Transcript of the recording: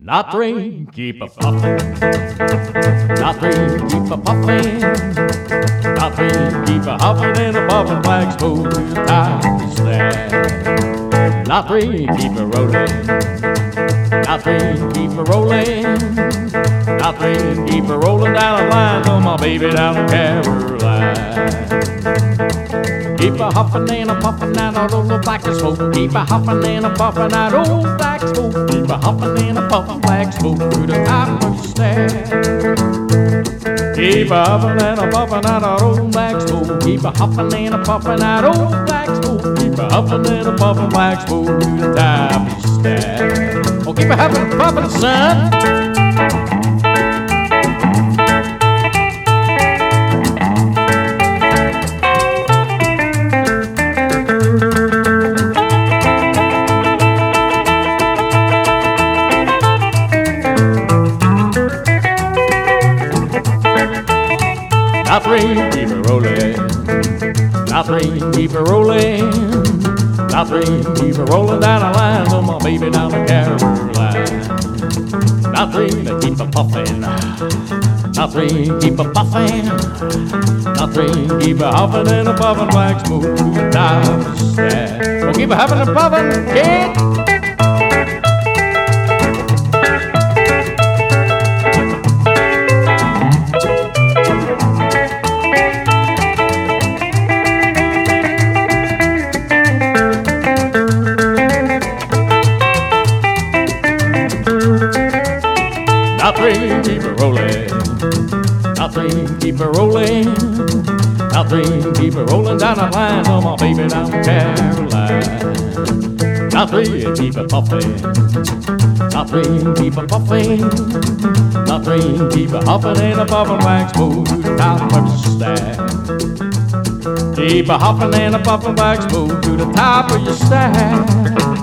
Not three, keep a puffin'. Not three, keep a puffin'. Not three, keep a huffin' and a puffin' black smooth to the time to stand. Not three, keep a rollin'. Not three, keep a rollin'. Not three, keep a rollin' down the line for my baby down in Caroline. Keep a huffin' and a puffin' out all the black smoke. Keep a huffin' and a puffin' out all black smoke. Keep a huffin' and a puffin' black smoke through the top of the stair. Keep a huffin' and a puffin' out all black smoke. Keep a huffin' and a puffin' out all black smoke. Keep a huffin' and a puffin' black smoke through the top of the stair. Oh, keep a huffin' and puffin', son. Not three, keep it rolling. Not three, keep it rolling. Not three, keep it rolling down the line for my baby down in Caroline. Not three, to keep a puffin'. Not three, keep a puffin'. Not three, keep a huffin' and a puffin' black smooth down the stair. Well, keep a huffin' and puffin', kid. Not three, keep it rolling. Not three, keep it rolling. Not three, keep it rolling down the line for my baby down in Caroline. Not three, keep it puffin'. Not three, keep it puffin'. Not three, keep it huffin' and a puffin' black smooth to the top of your stack. Keep a huffin' and a puffin' black smooth to the top of your stack.